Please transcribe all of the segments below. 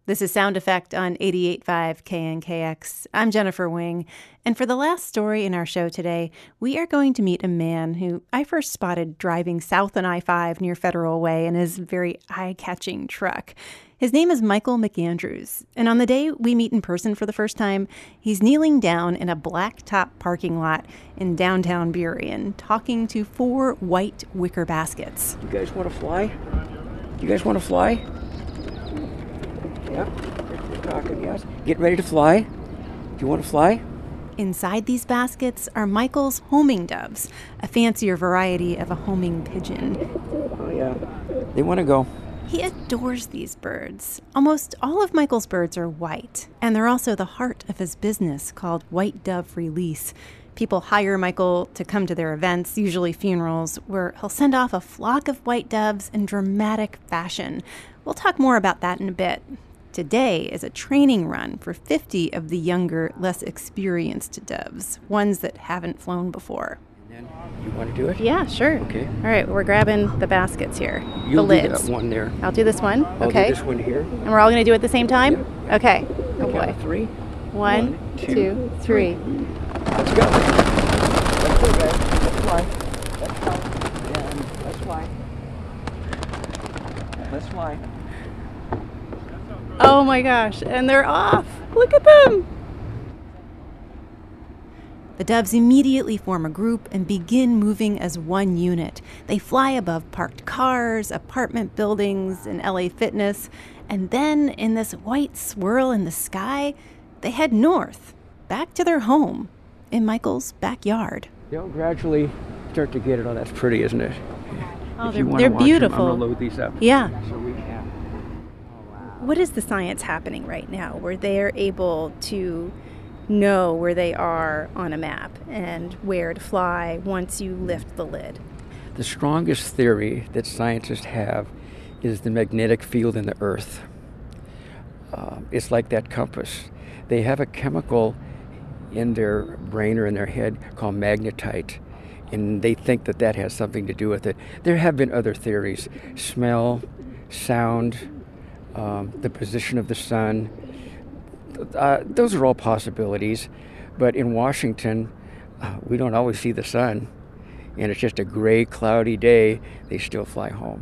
This is Sound Effect on 88.5 KNKX. I'm Jennifer Wing, and for the last story in our show today, we are going to meet a man who I first spotted driving south on I-5 near Federal Way in his very eye-catching truck. His name is Michael McAndrews, and on the day we meet in person for the first time, he's kneeling down in a blacktop parking lot in downtown Burien, talking to 4 white wicker baskets. You guys want to fly? You guys want to fly? Yeah, we're talking, yes. Get ready to fly. Do you want to fly? Inside these baskets are Michael's homing doves, a fancier variety of a homing pigeon. Oh, yeah. They want to go. He adores these birds. Almost all of Michael's birds are white, and they're also the heart of his business called White Dove Release. People hire Michael to come to their events, usually funerals, where he'll send off a flock of white doves in dramatic fashion. We'll talk more about that in a bit. Today is a training run for 50 of the younger, less experienced doves, ones that haven't flown before. And then you want to do it? Yeah, sure. Okay. All right, we're grabbing the baskets here. You'll the do lids. that one there. I'll do this one. I'll Okay. do this one here. And we're all going to do it at the same time? Yeah. Okay. Oh Okay, boy. 3. 1, 2, 3. Let's go. Let's go, guys. Let's fly. Let's go. And let's fly. Let's fly. Oh my gosh, and they're off. Look at them. The doves immediately form a group and begin moving as one unit. They fly above parked cars, apartment buildings, and LA Fitness, and then in this white swirl in the sky, they head north, back to their home in Michael's backyard. They'll gradually start to get it. Oh, that's pretty, isn't it? Oh, If you wanna they're watch 'em, beautiful. I'm going to load these up. Yeah. So we can. What is the science happening right now where they're able to know where they are on a map and where to fly once you lift the lid? The strongest theory that scientists have is the magnetic field in the Earth. It's like that compass. They have a chemical in their brain or in their head called magnetite, and they think that that has something to do with it. There have been other theories: smell, sound, the position of the sun. Those are all possibilities, but in Washington, we don't always see the sun, and it's just a gray, cloudy day. They still fly home.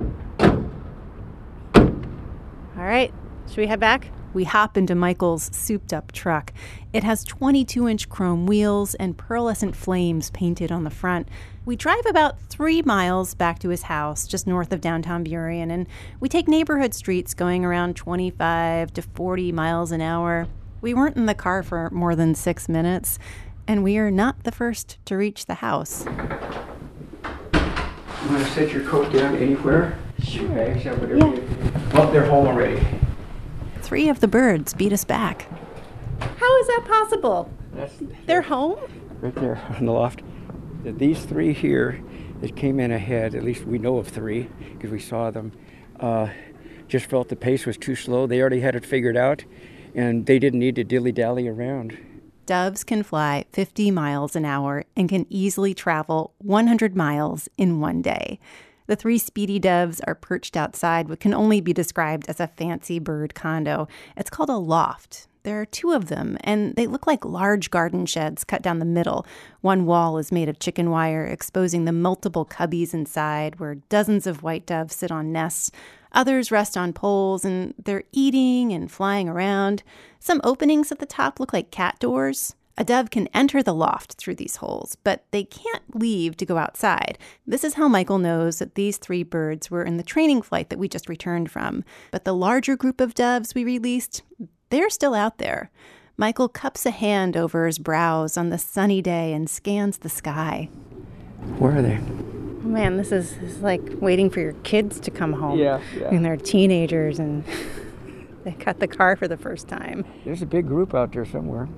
All right, should we head back? We hop into Michael's souped-up truck. It has 22-inch chrome wheels and pearlescent flames painted on the front. We drive about 3 miles back to his house just north of downtown Burien, and we take neighborhood streets going around 25 to 40 miles an hour. We weren't in the car for more than 6 minutes, and we are not the first to reach the house. You want to set your coat down anywhere? Sure. Bags, whatever. Yeah. Oh, they're home already. 3 of the birds beat us back. How is that possible? They're home? Right there on the loft. These 3 here that came in ahead, at least we know of 3 because we saw them, just felt the pace was too slow. They already had it figured out, and they didn't need to dilly-dally around. Doves can fly 50 miles an hour and can easily travel 100 miles in one day. The 3 speedy doves are perched outside what can only be described as a fancy bird condo. It's called a loft. There are 2 of them, and they look like large garden sheds cut down the middle. One wall is made of chicken wire, exposing the multiple cubbies inside where dozens of white doves sit on nests. Others rest on poles, and they're eating and flying around. Some openings at the top look like cat doors. A dove can enter the loft through these holes, but they can't leave to go outside. This is how Michael knows that these 3 birds were in the training flight that we just returned from. But the larger group of doves we released, they're still out there. Michael cups a hand over his brows on the sunny day and scans the sky. Where are they? Oh man, this is like waiting for your kids to come home. Yeah. And they're teenagers and they cut the car for the first time. There's a big group out there somewhere.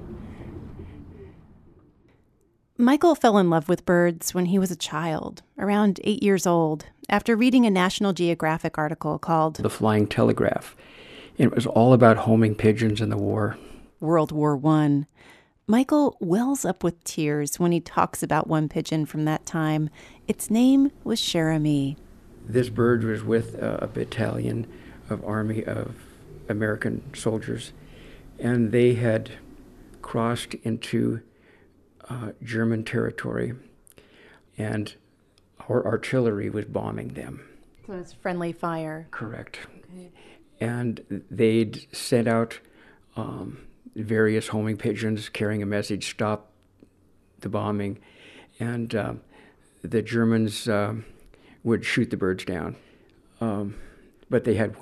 Michael fell in love with birds when he was a child, around 8 years old, after reading a National Geographic article called The Flying Telegraph. It was all about homing pigeons in the war. World War I. Michael wells up with tears when he talks about one pigeon from that time. Its name was Cherami. This bird was with a battalion of Army of American soldiers, and they had crossed into German territory, and our artillery was bombing them. So it's friendly fire. Correct. Okay. And they'd sent out various homing pigeons carrying a message, stop the bombing, and the Germans would shoot the birds down. But they had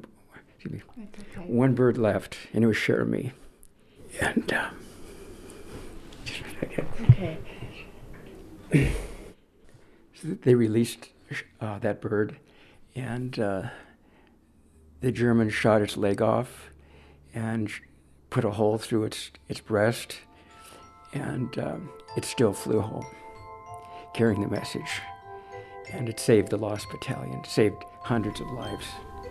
one bird left, and it was Jeremy. And okay. So they released that bird, and the Germans shot its leg off and put a hole through its breast, and it still flew home, carrying the message. And it saved the Lost Battalion, saved hundreds of lives.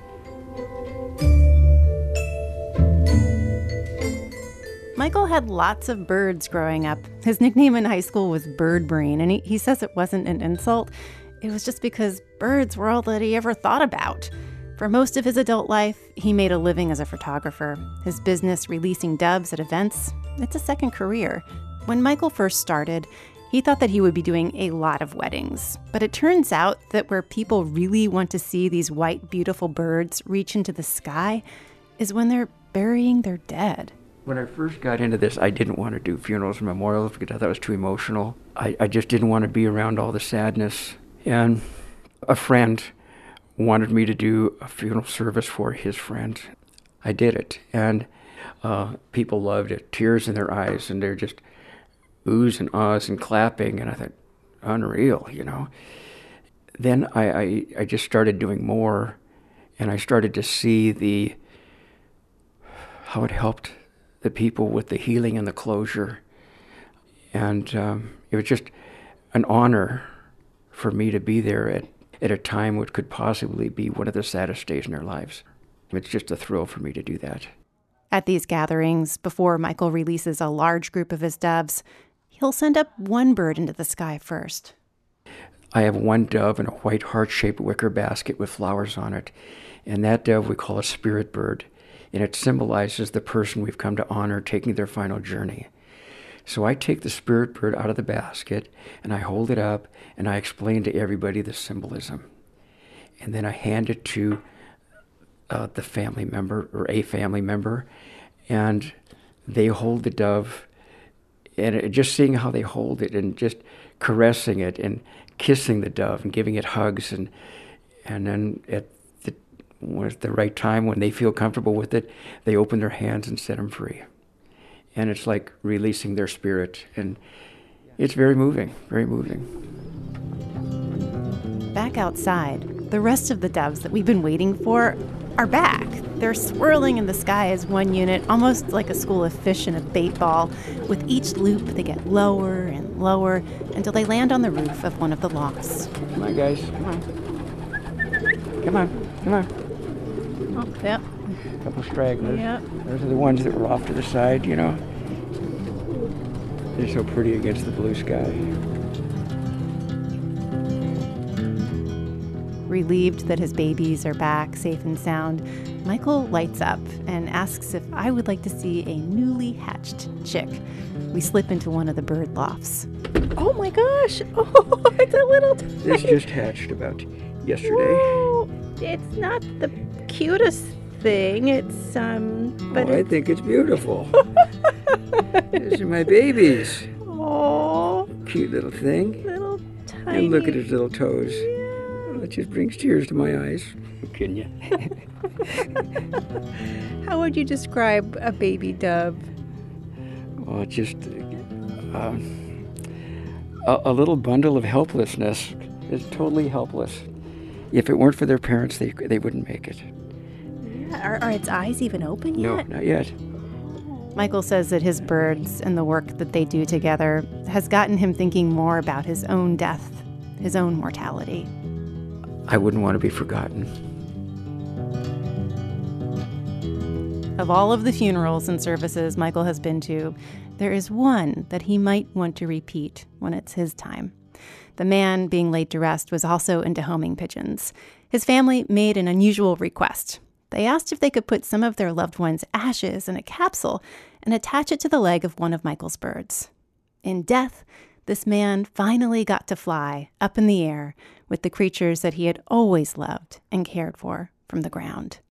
Michael had lots of birds growing up. His nickname in high school was Bird Brain, and he says it wasn't an insult. It was just because birds were all that he ever thought about. For most of his adult life, he made a living as a photographer. His business releasing doves at events, it's a second career. When Michael first started, he thought that he would be doing a lot of weddings. But it turns out that where people really want to see these white, beautiful birds reach into the sky is when they're burying their dead. When I first got into this, I didn't want to do funerals and memorials because I thought it was too emotional. I just didn't want to be around all the sadness. And a friend wanted me to do a funeral service for his friend. I did it, and people loved it. Tears in their eyes, and they're just oohs and ahs and clapping, and I thought, unreal, you know. Then I just started doing more, and I started to see how it helped the people with the healing and the closure. And it was just an honor for me to be there at a time which could possibly be one of the saddest days in their lives. It's just a thrill for me to do that. At these gatherings, before Michael releases a large group of his doves, he'll send up one bird into the sky first. I have one dove in a white heart-shaped wicker basket with flowers on it, and that dove we call a spirit bird, and it symbolizes the person we've come to honor taking their final journey. So I take the spirit bird out of the basket, and I hold it up, and I explain to everybody the symbolism. And then I hand it to the family member, or a family member, and they hold the dove, and just seeing how they hold it, and just caressing it, and kissing the dove, and giving it hugs, and then at the right time, when they feel comfortable with it, they open their hands and set them free. And it's like releasing their spirit, and it's very moving, very moving. Back outside, the rest of the doves that we've been waiting for are back. They're swirling in the sky as one unit, almost like a school of fish in a bait ball. With each loop, they get lower and lower until they land on the roof of one of the lofts. Come on, guys. Come on. Come on. Come on. Oh, yep. A couple stragglers. Yep. Those are the ones that were off to the side, you know. They're so pretty against the blue sky. Relieved that his babies are back, safe and sound, Michael lights up and asks if I would like to see a newly hatched chick. We slip into one of the bird lofts. Oh my gosh! Oh, it's a little tiny. This just hatched about yesterday. Whoa. It's not the cutest thing. It's but I think it's beautiful. These are my babies. Oh, Cute little thing. little tiny. And look at his little toes. Oh, it just brings tears to my eyes. Can you? How would you describe a baby dove? Oh, just a little bundle of helplessness. It's totally helpless. If it weren't for their parents, they wouldn't make it. Yeah. Are its eyes even open yet? No, not yet. Michael says that his birds and the work that they do together has gotten him thinking more about his own death, his own mortality. I wouldn't want to be forgotten. Of all of the funerals and services Michael has been to, there is one that he might want to repeat when it's his time. The man being laid to rest was also into homing pigeons. His family made an unusual request. They asked if they could put some of their loved one's ashes in a capsule and attach it to the leg of one of Michael's birds. In death, this man finally got to fly up in the air with the creatures that he had always loved and cared for from the ground.